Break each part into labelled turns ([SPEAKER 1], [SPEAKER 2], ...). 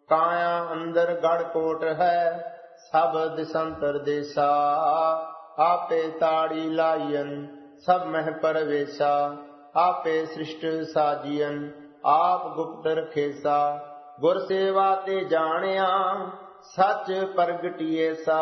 [SPEAKER 1] ਕਾਇਆ ਅੰਦਰ ਗੜ ਕੋਟ ਹੈ, ਸਭ ਦਿਸੰਤਰ ਦੇਸਾ। ਆਪੇ ਤਾੜੀ ਲਾਈਨ ਸਭ ਮਹਿ ਪਰਵੇਸਾ, ਆਪੇ ਸ੍ਰਿਸ਼ਟ ਸਾਜੀਨ ਆਪ ਗੁਪਤ ਰਖੇਸਾ। ਗੁਰ ਸੇਵਾ ਤੇ ਜਾਣਿਆ ਸੱਚ ਪ੍ਰਗਟੀਏ ਸਾ,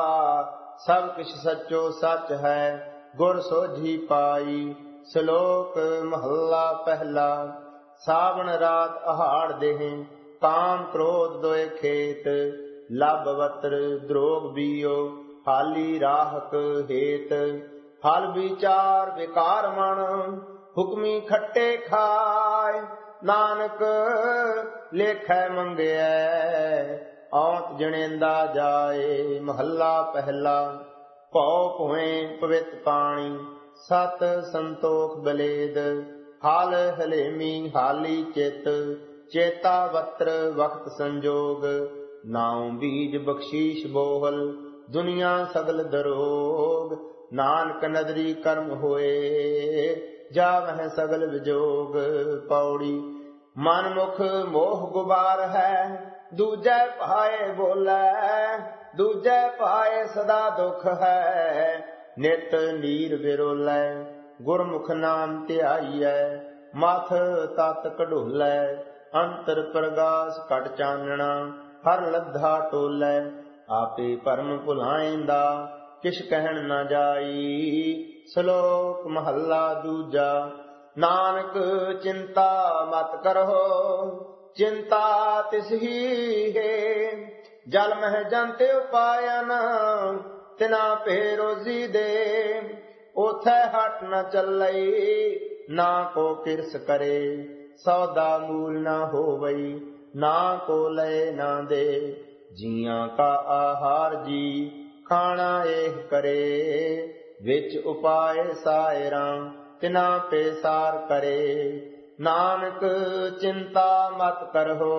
[SPEAKER 1] ਸਭ ਕਿਛ ਸੱਚੋ ਸੱਚ ਹੈ ਗੁਰ ਸੋਝੀ ਪਾਈ। ਸ਼ਲੋਕ ਮਹੱਲਾ ਪਹਿਲਾ। ਸਾਵਣ ਰਾਤ ਆਹਾੜ ਦੇਹ, ਕਾਮ ਕ੍ਰੋਧ ਦੋਏ ਖੇਤ। ਲਬ ਵਤਰ ਦਰੋਗ ਬੀਓ, ਹਾਲੀ ਰਾਹਕ ਹੇਤ। ਫਲ ਵਿਚਾਰ ਵਿਕਾਰ ਮਨ, ਹੁਕਮੀ ਖੱਟੇ ਖਾਏ। ਨਾਨਕ ਲੇਖੈ ਮੰਗਿਐ, ਔਂਤ ਜਣੇਂਦਾ ਜਾਏ। ਮਹੱਲਾ ਪਹਿਲਾ। ਭਉ ਭੁਇ ਪਵਿੱਤ ਪਾਣੀ, ਸਤ ਸੰਤੋਖ ਬਲੇਦ। ਹਲ ਹਲੇਮੀ ਹਾਲੀ ਚਿਤ, ਚੇਤਾ ਵਤਰ ਵਕਤ ਸੰਜੋਗ। ਨਾਉ ਬੀਜ ਬਖਸ਼ੀਸ਼ ਬੋਹਲ, ਦੁਨੀਆ ਸਗਲ ਦਰੋਗ। ਨਾਨਕ ਨਦਰੀ ਕਰਮ ਹੋਏ, ਜਾਵਹਿ ਸਗਲ ਵਿਜੋਗ। ਪੌੜੀ। ਮਨ ਮੁਖ ਮੋਹ ਗੁਬਾਰ ਹੈ, ਦੂਜੈ ਭਾਏ ਬੋਲੇ। ਦੂਜੈ ਭਾਏ ਸਦਾ ਦੁਖ ਹੈ, ਨਿਤ ਨੀਰ ਵਿਰੋਲੇ। ਗੁਰਮੁਖ ਨਾਮ ਧਿਆਈਐ, ਮਥ ਤਤ ਕਢੋਲੇ। ਅੰਤਰ ਪ੍ਰਗਾਸ ਘਟ ਚਾਨਣਾ, ਹਰ ਲੱਧਾ ਟੋਲੇ। ਆਪੇ ਭਰਮ ਭੁਲਾਇਂਦਾ, ਕਿਛ ਕਹਿਣ ਨਾ ਜਾਈ। ਸ਼ਲੋਕ ਮਹੱਲਾ ਦੂਜਾ। ਨਾਨਕ ਚਿੰਤਾ ਮਤ ਕਰਹੁ, ਚਿੰਤਾ ਤਿਸ ਹੀ ਹੈ। ਜਲ ਮਹਿ ਜੰਤਿ ਉਪਾਇਨ, ਤਿਨਾ ਭੇ ਰੋਜ਼ੀ ਦੇ। ਉਥੈ ਹਟ ਨ ਚੱਲਈ, ਨਾ ਕੋ ਕਿਰਸ ਕਰੇ। ਸੌਦਾ ਮੂਲ ਨਾ ਹੋਵਈ, ਨਾ ਕੋ ਲਏ ਨਾ ਦੇ। ਜੀਆਂ ਕਾ ਆਹਾਰ ਜੀ, ਖਾਣਾ ਏਹ ਕਰੇ। ਵਿੱਚ ਉਪਾਏ ਸਾਇਰਾਂ, ਤਿਨਾ ਪੇ ਸਾਰ ਕਰੇ। ਨਾਨਕ ਚਿੰਤਾ ਮਤ ਕਰਹੁ,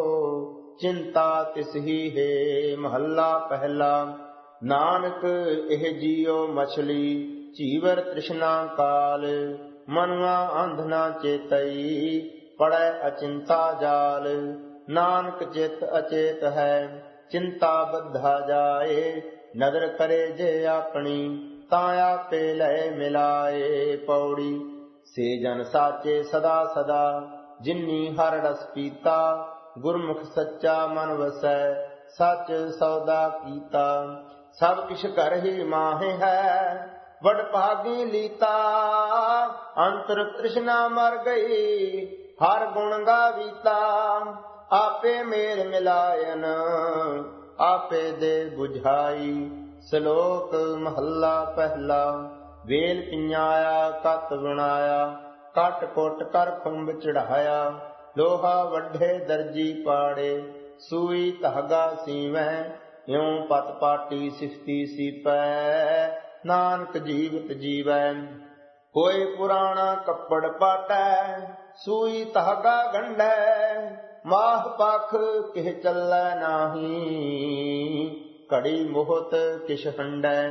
[SPEAKER 1] ਚਿੰਤਾ ਤਿਸ ਹੀ ਹੈ। ਮਹੱਲਾ ਪਹਿਲਾ। ਨਾਨਕ ਇਹ ਜੀਉ ਮਛਲੀ, ਚੀਵਰ ਤ੍ਰਿਸ਼ਨਾ ਕਾਲ। ਮਨੁਆ ਅੰਧ ਨਾ ਚੇਤਈ, ਪੜੈ ਅਚਿੰਤਾ ਜਾਲ। ਨਾਨਕ ਚਿਤ ਅਚੇਤ ਹੈ, ਚਿੰਤਾ ਬੱਧਾ ਜਾਏ। ਨਦਰ ਕਰੇ ਜੇ ਆਪਣੀ, ਤਾਂ ਆਪੇ ਲੈ ਮਿਲਾਏ। ਪੌੜੀ। ਸੇ ਜਨ ਸਾਚੇ ਸਦਾ ਸਦਾ, ਜਿਨੀ ਹਰ ਰਸ ਪੀਤਾ। ਗੁਰਮੁਖ ਸੱਚਾ ਮਨ ਵਸੈ, ਸੱਚ ਸੌਦਾ ਕੀਤਾ। ਸਭ ਕਿਛ ਘਰ ਹੀ ਮਾਹਿ ਹੈ, ਵਡ ਭਾਗੀ ਲੀਤਾ। ਅੰਤਰ ਤ੍ਰਿਸ਼ਨਾ ਮਰ ਗਈ, ਹਰ ਗੁਣ ਗਾਵੀਤਾ। ਆਪੇ ਮੇਲ ਮਿਲਾਇਨ, ਆਪੇ ਦੇ ਬੁਝਾਈ। ਸ਼ਲੋਕ ਮਹੱਲਾ ਪਹਿਲਾ। ਵੇਲ ਪਿਆਇਆ ਕਤ ਬਣਾਇਆ, ਕਟ ਕੁਟ ਕਰ ਖੰਭ ਚੜਾਇਆ। ਲੋਹਾ ਵੱਢੇ ਦਰਜੀ ਪਾੜੇ, ਸੂਈ ਧਾਗਾ ਸੀਵੈ। ਇਉ ਪਤ ਪਾਟੀ ਸਿਫਤੀ ਸੀਪੈ, ਨਾਨਕ ਜੀਵਤ ਜੀਵੈ। ਕੋਈ ਪੁਰਾਣਾ ਕੱਪੜ ਪਾਟੈ, ਸੂਈ ਧਾਗਾ ਗੰਢੈ। ਮਾਹ ਪਖ ਕਿਹ ਚੱਲੈ ਨਾਹੀ, ਘੜੀ ਮੋਹਤ ਕਿਛ ਹੰਡੈ।